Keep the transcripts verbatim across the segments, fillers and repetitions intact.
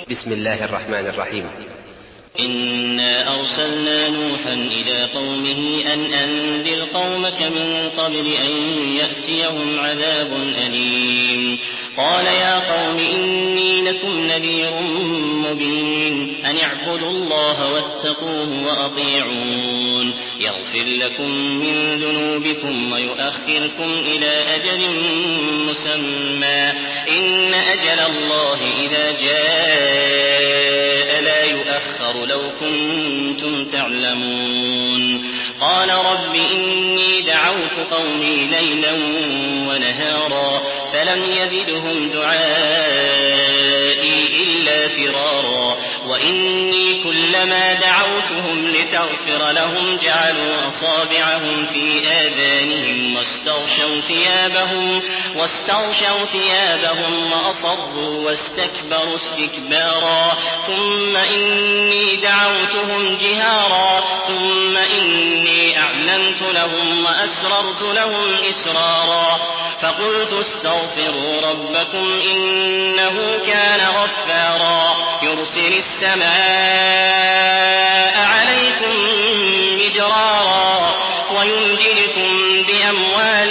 بسم الله الرحمن الرحيم. إنا أرسلنا نوحا إلى قومه أن أنذر قومك من قبل أن يأتيهم عذاب أليم. قال يا قوم إني لكم نذير مبين أن اعبدوا الله واتقوه وأطيعون يغفر لكم من ذنوبكم ويؤخركم إلى أجل مسمى إن أجل الله إذا جاء لا يؤخر لو كنتم تعلمون. قال رب إني دعوت قومي ليلا ونهارا فلم يزدهم دعائي إلا فرارا وإني كلما دعوتهم لتغفر لهم جعلوا أصابعهم في آذانهم واستغشوا ثيابهم, واستغشوا ثيابهم وأصروا واستكبروا استكبارا ثم إني دعوتهم جهارا ثم إني أعلنت لهم وأسررت لهم إسرارا فقلت استغفروا ربكم إنه كان غفارا يرسل السماء عليكم مدرارا ويمددكم بأموال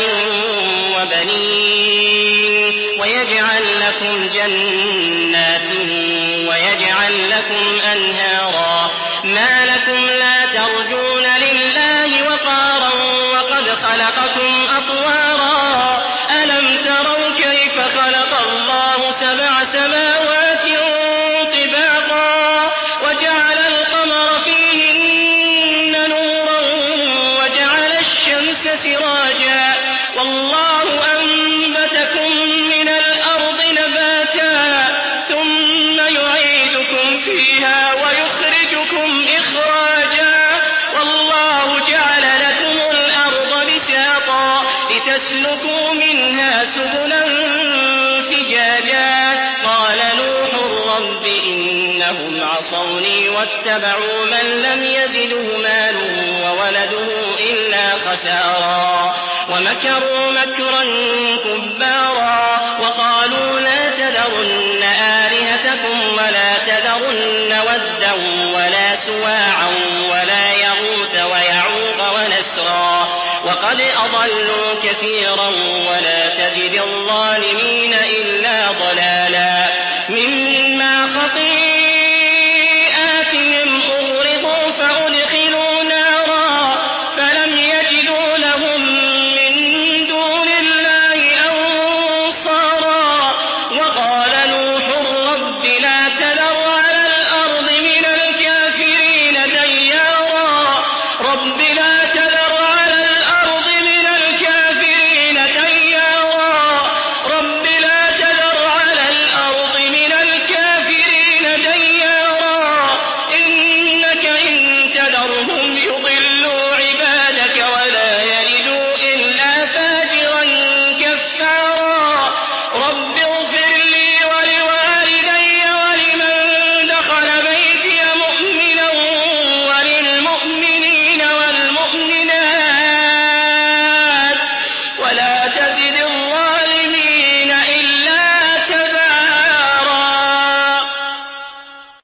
وبنين ويجعل لكم جنات ويجعل لكم أنهارا ما لكم لا ترجون لله وقارا وقد خلقكم أطوارا ألم تروا كيف خلق الله سبع سماوات طباقا وجعل القمر فيهن نورا وجعل الشمس سراجا والله أنبتكم من الأرض نباتا ثم يعيدكم فيها ويخرجكم إخراجا والله جعل لكم الأرض بساطا لتسلكوا منها سبلا فجاجا قال نوح رب إنهم عصوني واتبعوا من لم يزده ماله وولده إلا خسارا ومكروا مكرا كبارا وقالوا لا تذرن آلهتكم ولا تذرن ودا ولا سواعا ولا يغوث ويعوق ونسرا وقد أضلوا كثيرا ولا تزد الظالمين إلا ضلالا.